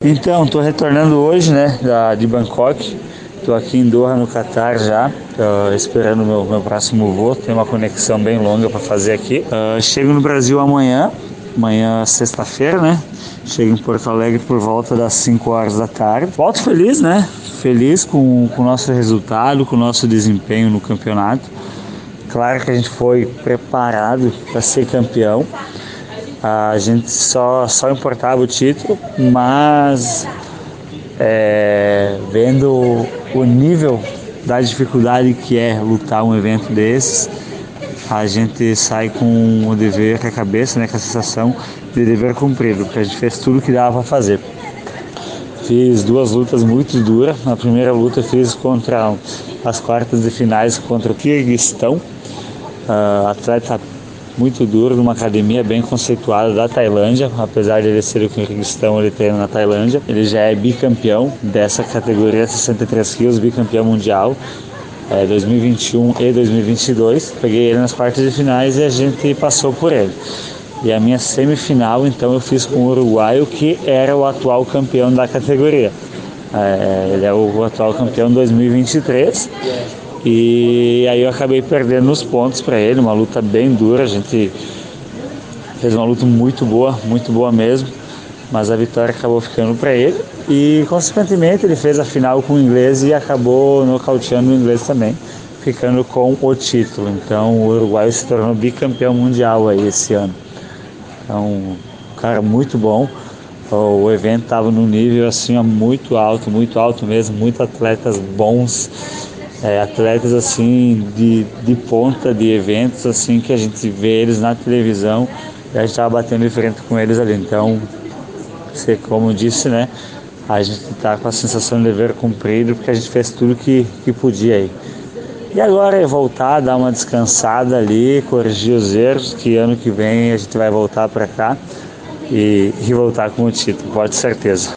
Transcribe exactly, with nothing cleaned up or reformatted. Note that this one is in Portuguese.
Então, estou retornando hoje, né, da, de Bangkok. Estou aqui em Doha, no Catar já, uh, esperando o meu, meu próximo voo. Tem uma conexão bem longa para fazer aqui. Uh, chego no Brasil amanhã, amanhã sexta-feira, né? Chego em Porto Alegre por volta das cinco horas da tarde. Volto feliz, né? Feliz com, com o nosso resultado, com o nosso desempenho no campeonato. Claro que a gente foi preparado para ser campeão. A gente só, só importava o título, mas é, vendo o nível da dificuldade que é lutar um evento desses, a gente sai com o dever na cabeça, né, com a sensação de dever cumprido, porque a gente fez tudo o que dava para fazer. Fiz duas lutas muito duras. Na primeira luta eu fiz contra as quartas de finais contra o Kirguistão, uh, atleta muito duro, numa academia bem conceituada da Tailândia. Apesar de ele ser o Kirguistão, ele treina na Tailândia. Ele já é bicampeão dessa categoria sessenta e três quilos, bicampeão mundial, é, dois mil e vinte e um e dois mil e vinte e dois. Peguei ele nas quartas de finais e a gente passou por ele. E a minha semifinal, então, eu fiz com o uruguaio, que era o atual campeão da categoria. É, ele é o atual campeão dois mil e vinte e três. E aí eu acabei perdendo os pontos para ele, uma luta bem dura. A gente fez uma luta muito boa, muito boa mesmo, mas a vitória acabou ficando para ele. E consequentemente ele fez a final com o inglês e acabou nocauteando o inglês também, ficando com o título. Então o uruguaio se tornou bicampeão mundial aí esse ano. Então, um cara muito bom. O evento estava num nível assim muito alto, muito alto mesmo, muitos atletas bons. É, atletas assim de, de ponta de eventos assim que a gente vê eles na televisão e a gente estava batendo de frente com eles ali. Então, você, como disse, né, a gente está com a sensação de dever cumprido, porque a gente fez tudo que, que podia aí. E agora é voltar, dar uma descansada ali, corrigir os erros, que ano que vem a gente vai voltar para cá e, e voltar com o título, pode ter certeza.